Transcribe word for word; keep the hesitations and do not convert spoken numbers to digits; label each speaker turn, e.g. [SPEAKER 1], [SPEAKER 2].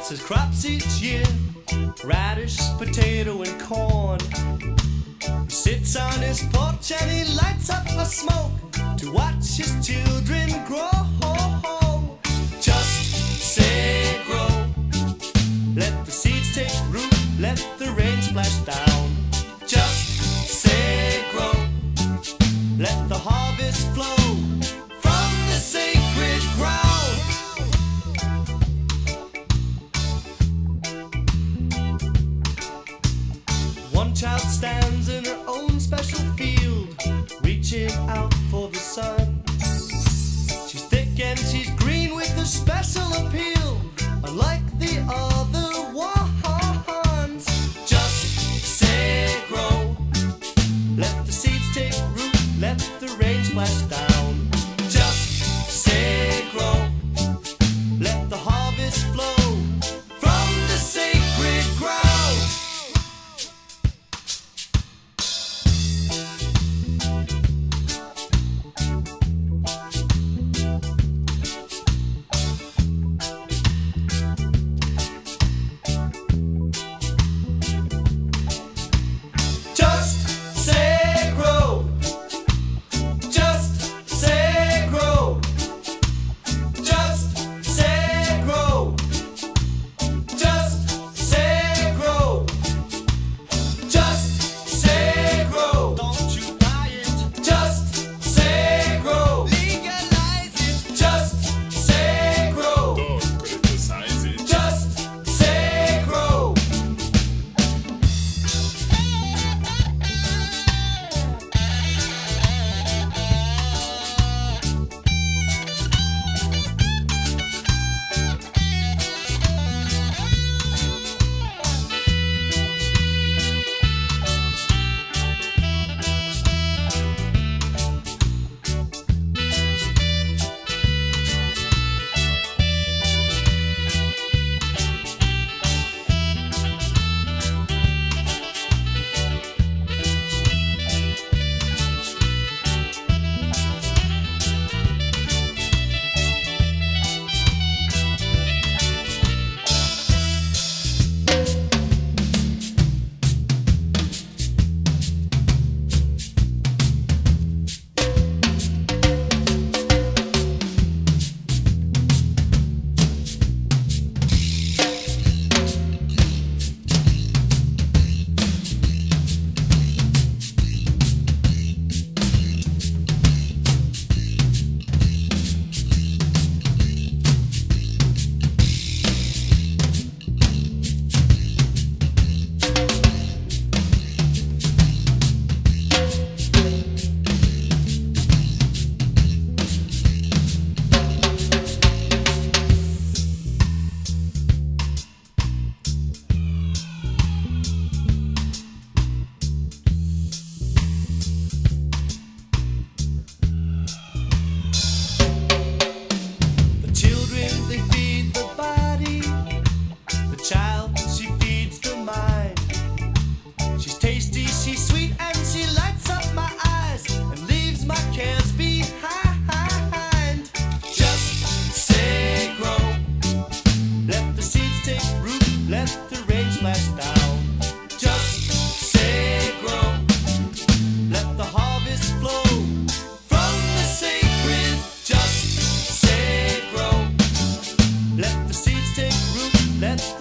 [SPEAKER 1] plants his crops each year, radish, potato, and corn. He sits on his porch and he lights up a smoke to watch his children grow. Just say grow, let the seeds take root, let the rain splash down. Just say grow, let the harvest flow from the sacred ground. One child stands in her own special field, reaching out for the sun. She's thick and she's green with a special appeal, unlike the other ones. Just say grow, let the seeds take root, let the rain splash down. Just say grow, let the harvest flow from the sacred ground. Let